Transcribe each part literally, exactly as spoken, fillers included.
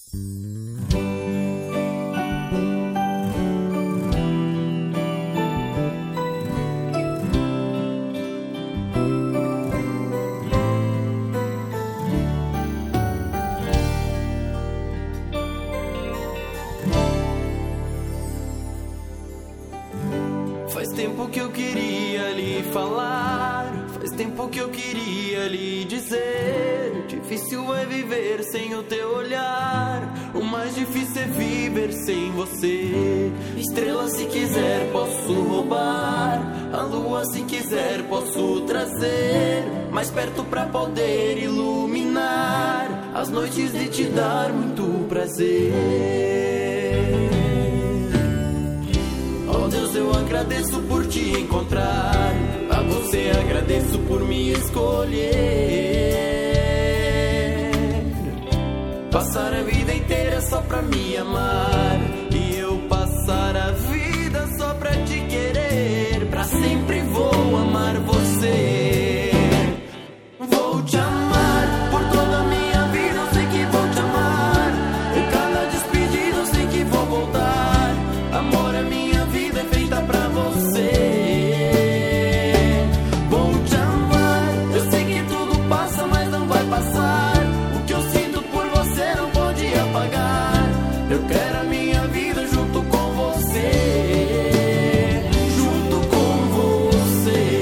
Faz tempo que eu queria lhe falar, faz tempo que eu queria lhe dizer. Difícil é viver sem o teu olhar, o mais difícil é viver sem você. Estrela, se quiser posso roubar, a lua, se quiser posso trazer mais perto pra poder iluminar as noites e te dar muito prazer. Oh Deus, eu agradeço por te encontrar, a você agradeço por me escolher. Passar a vida inteira só pra me amar, e eu passar a vida só pra te querer. Pra sempre vou amar você, vou te amar por toda a minha vida. Eu sei que vou te amar, em cada despedida eu sei que vou voltar. Amor, é minha vida é feita pra você. Vou te amar, eu sei que tudo passa, mas não vai passar. O que eu sinto por você não pode apagar. Eu quero a minha vida junto com você, junto com você.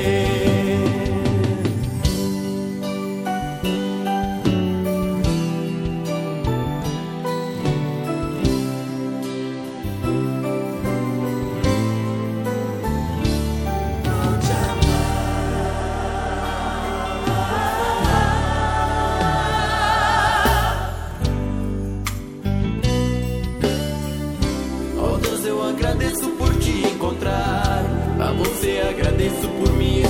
Eu agradeço por te encontrar, a você agradeço por me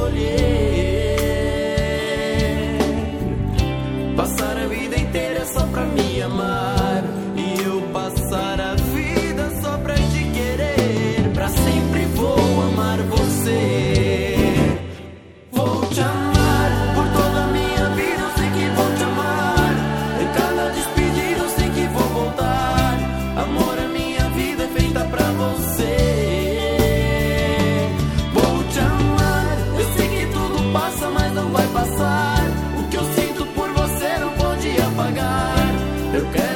escolher. Passar a vida inteira só pra me amar, e eu passar a vida só pra te querer. Pra sempre vou amar você, vou te amar por toda a minha vida. Eu sei que vou te amar, em cada despedida eu sei que vou voltar. Amor, é minha vida é feita pra você. Vou te amar, eu sei que tudo passa, mas não vai passar. O que eu sinto por você não pode apagar. Eu quero